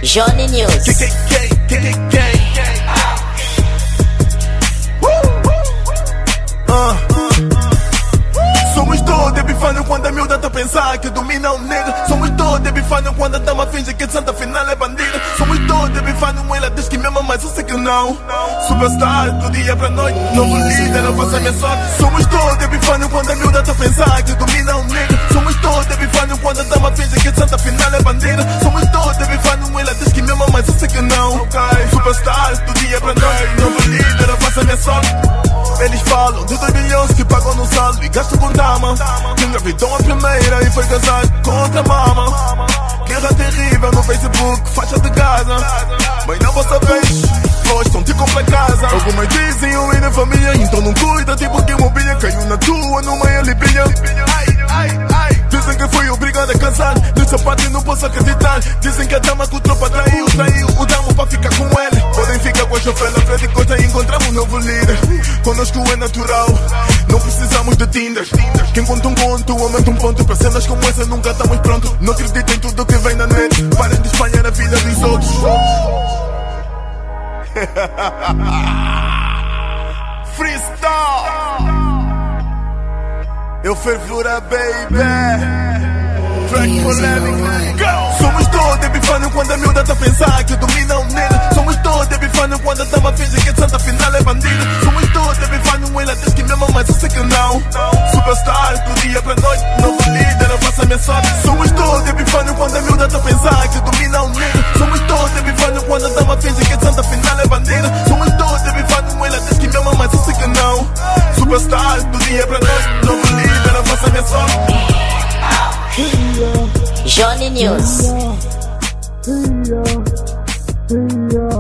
Johnny News. Somos todos epifânios quando a miúda tá a pensar que domina o negro. Somos todos epifânios quando a dama finge que de santa final é bandida. Somos todos epifânios, ela diz que me ama, mas eu sei que não. Superstar do dia pra noite, novo líder, eu faço a minha sorte. Somos todos epifânios quando a miúda tá a pensar que domina o negro. Somos todos epifânios quando a dama finge que de santa final é bandida. Somos todos epifânios, ela diz que me ama, mas eu sei que não. Superstar do dia pra noite, novo líder, eu faço a minha sorte. Eles falam de 2 milhões que pagam no saldo e gastam com dama. Que engravidou a primeira e foi casar com outra mama. Guerra terrível no Facebook, faixa de Gaza. Mas não vossa vez, gostam de comprar casa. Algumas dizem eu ir na família, então não cuida, tipo que mobília caiu na tua, numa alipilha. Dizem que foi obrigado a casar, nesse sapato não posso acreditar. Dizem que a dama que o tropa traiu o damo pra ficar com ele. Podem ficar com a chofela, Fred Costa e encontramos um novo líder. Conosco é natural, não precisamos de Tinder. Quem conta um conto, aumenta um ponto. Para cenas como essa nunca estamos prontos. Não acreditem em tudo que vem na net, parem de espalhar a vida dos outros. Freestyle, eu fervura, baby. Track polemic, go! Somos todos epifânios quando a miúda tá a pensar que domina o negro. Somos todos epifânios quando a dama finge que de santa final é bandida. Somos todos epifânios, ela diz que me ama, mas eu sei que não. Superstar do dia pra noite, novo líder, eu faço a minha sorte. Somos todos epifânios quando a miúda tá a pensar que domina o negro. Somos todos epifânios quando a dama finge que de santa final é bandida. Somos todos epifânios, ela diz que me ama, mas eu sei que não. Superstar do dia pra noite, novo líder, eu faço a minha sorte. Johnny News.